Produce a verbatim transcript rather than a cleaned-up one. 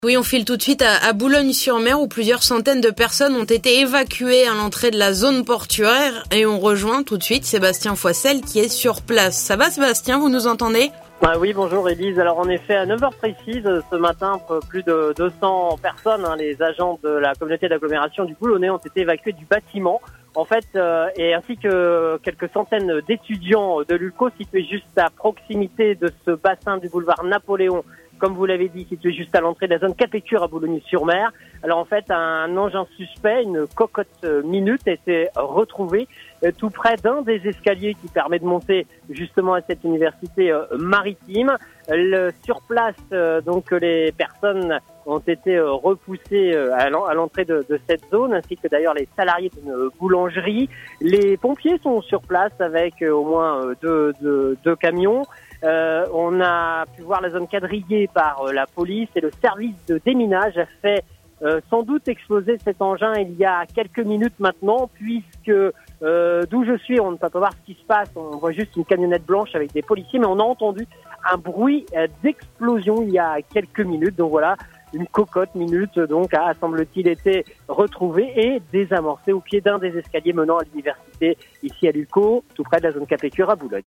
Oui, on file tout de suite à, à Boulogne-sur-Mer où plusieurs centaines de personnes ont été évacuées à l'entrée de la zone portuaire et on rejoint tout de suite Sébastien Foissel qui est sur place. Ça va Sébastien, vous nous entendez ? Ah oui, bonjour Élise. Alors en effet, à neuf heures précises, ce matin, plus de deux cents personnes, hein, les agents de la communauté d'agglomération du Boulonnais ont été évacués du bâtiment. En fait, euh, et ainsi que quelques centaines d'étudiants de l'U L C O situés juste à proximité de ce bassin du boulevard Napoléon, comme vous l'avez dit, situé juste à l'entrée de la zone Capécure à Boulogne-sur-Mer. Alors en fait, un engin suspect, une cocotte minute, a été retrouvé tout près d'un des escaliers qui permet de monter justement à cette université maritime. Le, sur place, donc les personnes ont été repoussées à l'entrée de, de cette zone, ainsi que d'ailleurs les salariés d'une boulangerie. Les pompiers sont sur place avec au moins deux, deux, deux camions. Euh, on a pu voir la zone quadrillée par euh, la police et le service de déminage a fait euh, sans doute exploser cet engin il y a quelques minutes maintenant, puisque euh, d'où je suis, on ne peut pas voir ce qui se passe, on voit juste une camionnette blanche avec des policiers, mais on a entendu un bruit euh, d'explosion il y a quelques minutes. Donc voilà, une cocotte minute donc a, semble-t-il, été retrouvée et désamorcée au pied d'un des escaliers menant à l'université ici à l'U L C O, tout près de la zone Capécure à Boulogne.